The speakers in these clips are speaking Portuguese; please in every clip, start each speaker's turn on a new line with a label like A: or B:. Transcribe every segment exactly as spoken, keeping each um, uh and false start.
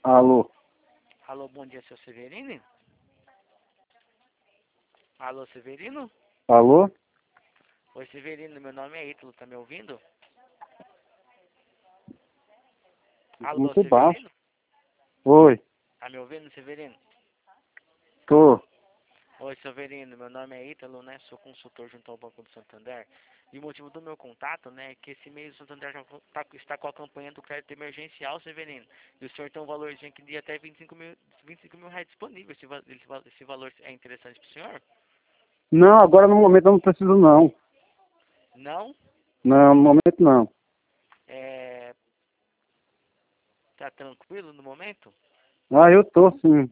A: Alô?
B: Alô, bom dia, seu Severino? Alô, Severino?
A: Alô?
B: Oi, Severino, meu nome é Ítalo, tá me ouvindo? Alô,
A: Muito baixo.
B: Severino?
A: Oi,
B: Tá me ouvindo, Severino?
A: tô.
B: Oi, Severino, meu nome é Ítalo, né? Sou consultor junto ao Banco do Santander. E o motivo do meu contato, né, é que esse mês o Santander já tá- está com a campanha do crédito emergencial, Severino. E o senhor tem um valorzinho aqui de até vinte e cinco mil, vinte e cinco mil reais disponível. Esse, va- esse, va- esse valor é interessante pro senhor?
A: Não, agora no momento eu não preciso não.
B: Não?
A: Não, no momento não.
B: É, tá tranquilo no momento?
A: Ah, eu tô sim.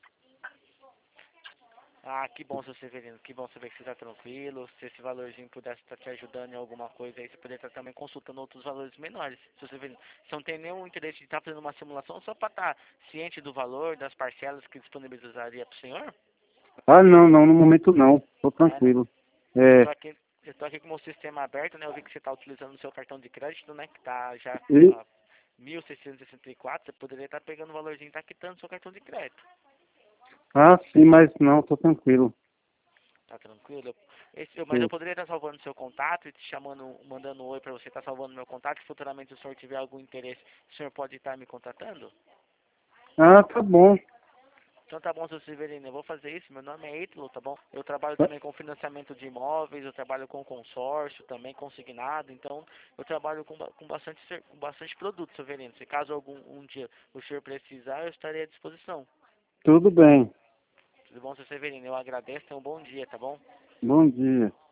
B: Ah, que bom, seu Severino, que bom saber que você está tranquilo. Se esse valorzinho pudesse estar te ajudando em alguma coisa, aí você poderia estar também consultando outros valores menores. Seu Severino, você não tem nenhum interesse de estar fazendo uma simulação só para estar ciente do valor, das parcelas que disponibilizaria para o senhor?
A: Ah, não, não, no momento não. Tô
B: É, né?
A: tranquilo.
B: Eu
A: É.
B: tô aqui, eu tô aqui com o meu sistema aberto, né? Eu vi que você está utilizando o seu cartão de crédito, né? Que está já
A: E,
B: a mil seiscentos e sessenta e quatro. Você poderia estar pegando o valorzinho e tá quitando o seu cartão de crédito.
A: ah, sim, mas não, tô tranquilo.
B: Tá tranquilo? Esse, eu- mas eu
A: Sim.
B: poderia estar salvando seu contato e te chamando, mandando um oi para você estar salvando meu contato. Se futuramente o senhor tiver algum interesse, o senhor pode estar me contatando?
A: Ah, tá bom.
B: Então tá bom, seu Severino, eu vou fazer isso. Meu nome é Ítalo, tá bom? Eu trabalho também com financiamento de imóveis, eu trabalho com consórcio, também consignado. Então, eu trabalho com, ba- com, bastante, ser- com bastante produto, Severino. Se caso algum um dia o senhor precisar, eu estarei à disposição.
A: Tudo bem.
B: Tudo bom, seu Severino? Eu agradeço, tenha um bom dia, tá bom?
A: Bom dia.